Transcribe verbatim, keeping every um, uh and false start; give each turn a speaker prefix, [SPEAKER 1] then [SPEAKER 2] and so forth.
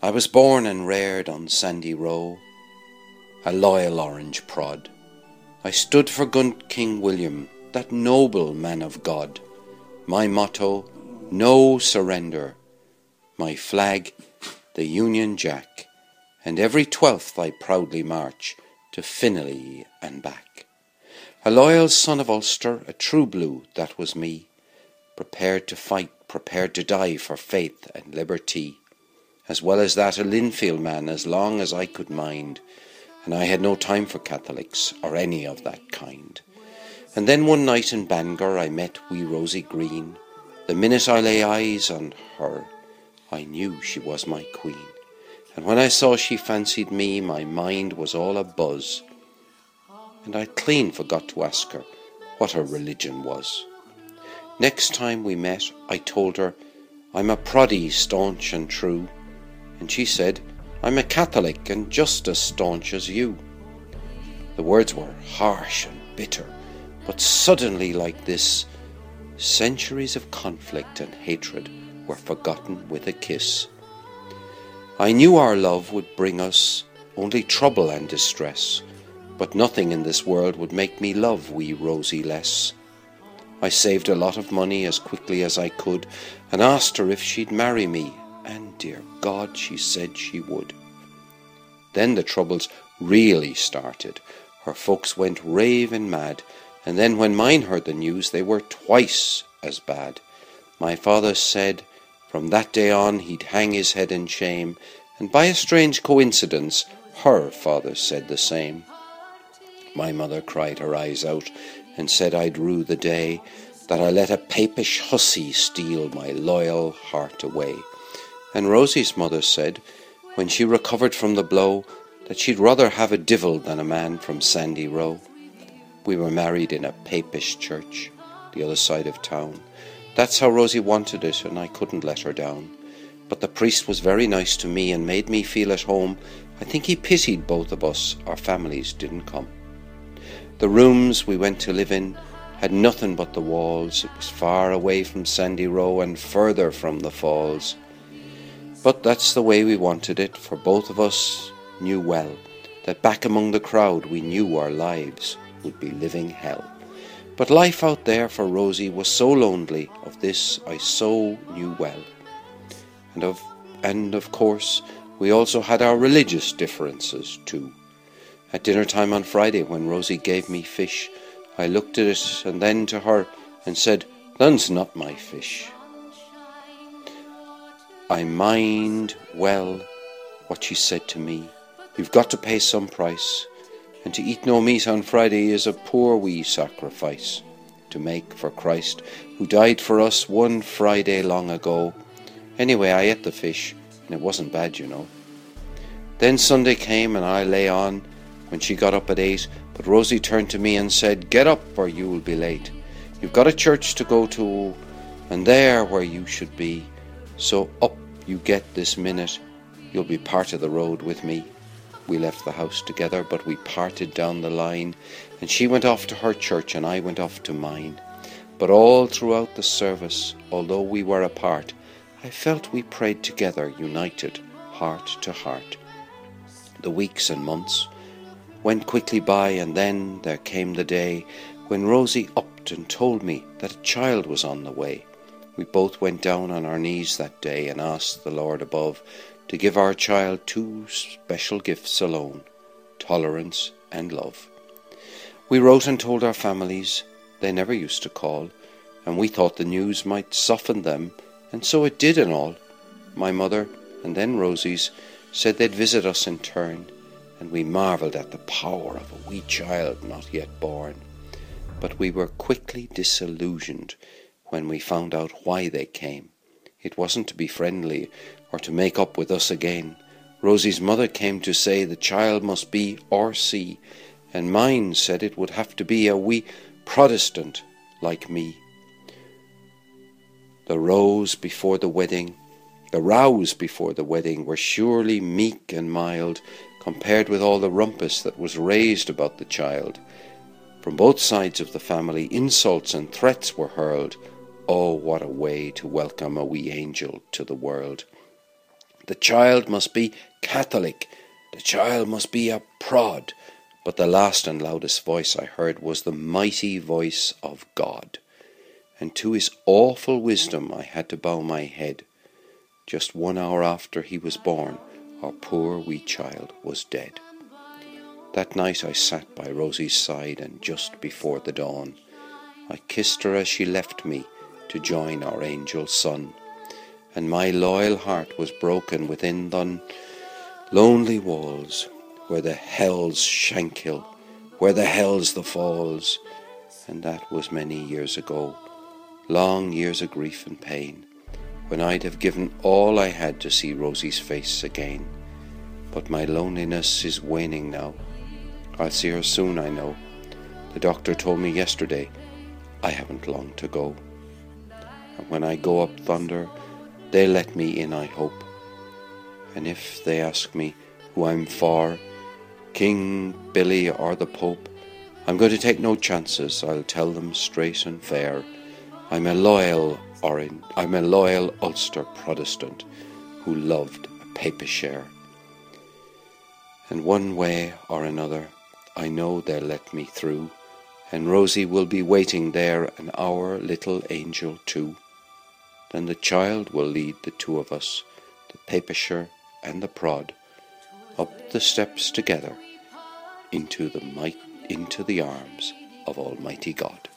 [SPEAKER 1] I was born and reared on Sandy Row, a loyal orange prod. I stood for Gun King William, that noble man of God. My motto, no surrender. My flag, the Union Jack. And every twelfth I proudly march to Finlay and back. A loyal son of Ulster, a true blue, that was me. Prepared to fight, prepared to die for faith and liberty. As well as that a Linfield man as long as I could mind. And I had no time for Catholics or any of that kind. And then one night in Bangor I met wee Rosie Green. The minute I lay eyes on her, I knew she was my queen. And when I saw she fancied me, my mind was all a buzz. And I clean forgot to ask her what her religion was. Next time we met, I told her, I'm a proddy staunch and true. And she said, I'm a Catholic and just as staunch as you. The words were harsh and bitter, but suddenly like this, centuries of conflict and hatred were forgotten with a kiss. I knew our love would bring us only trouble and distress, but nothing in this world would make me love wee Rosie less. I saved a lot of money as quickly as I could and asked her if she'd marry me, and dear God, she said she would. Then the troubles really started. Her folks went raving mad, and then when mine heard the news, they were twice as bad. My father said from that day on he'd hang his head in shame, and by a strange coincidence, her father said the same. My mother cried her eyes out and said I'd rue the day that I let a papish hussy steal my loyal heart away. And Rosie's mother said, when she recovered from the blow, that she'd rather have a divil than a man from Sandy Row. We were married in a papish church, the other side of town. That's how Rosie wanted it, and I couldn't let her down. But the priest was very nice to me and made me feel at home. I think he pitied both of us. Our families didn't come. The rooms we went to live in had nothing but the walls. It was far away from Sandy Row and further from the falls. But that's the way we wanted it, for both of us knew well that back among the crowd we knew our lives would be living hell. But life out there for Rosie was so lonely, of this I so knew well. And of, and of course, we also had our religious differences too. At dinner time on Friday, when Rosie gave me fish, I looked at it and then to her and said, "That's not my fish." I mind well what she said to me. You've got to pay some price, and to eat no meat on Friday is a poor wee sacrifice to make for Christ, who died for us one Friday long ago. Anyway, I ate the fish, and it wasn't bad, you know. Then Sunday came, and I lay on when she got up at eight, but Rosie turned to me and said, "Get up, or you will be late. You've got a church to go to, and there where you should be. So up you get this minute. You'll be part of the road with me." We left the house together, but we parted down the line, and she went off to her church and I went off to mine. But all throughout the service, although we were apart, I felt we prayed together, united, heart to heart. The weeks and months went quickly by, and then there came the day when Rosie upped and told me that a child was on the way. We both went down on our knees that day and asked the Lord above to give our child two special gifts alone, tolerance and love. We wrote and told our families. They never used to call, and we thought the news might soften them, and so it did and all. My mother, and then Rosie's, said they'd visit us in turn, and we marvelled at the power of a wee child not yet born. But we were quickly disillusioned when we found out why they came. It wasn't to be friendly or to make up with us again. Rosie's mother came to say the child must be R C, and mine said it would have to be a wee Protestant like me. The rows before the wedding, the rows before the wedding were surely meek and mild compared with all the rumpus that was raised about the child. From both sides of the family, insults and threats were hurled. Oh, what a way to welcome a wee angel to the world. The child must be Catholic. The child must be a prod. But the last and loudest voice I heard was the mighty voice of God. And to his awful wisdom I had to bow my head. Just one hour after he was born, our poor wee child was dead. That night I sat by Rosie's side, and just before the dawn, I kissed her as she left me to join our angel son. And my loyal heart was broken within the lonely walls, where the hell's Shankill, where the hell's the falls. And that was many years ago, long years of grief and pain, when I'd have given all I had to see Rosie's face again. But my loneliness is waning now. I'll see her soon, I know. The doctor told me yesterday I haven't long to go. And when I go up thunder, they'll let me in, I hope. And if they ask me who I'm for, King, Billy or the Pope, I'm going to take no chances. I'll tell them straight and fair, I'm a loyal Orange, I'm a loyal Ulster Protestant who loved a papish share. And one way or another, I know they'll let me through, and Rosie will be waiting there, and our little angel too. Then the child will lead the two of us, the papisher and the prod, up the steps together into the might, into the arms of Almighty God.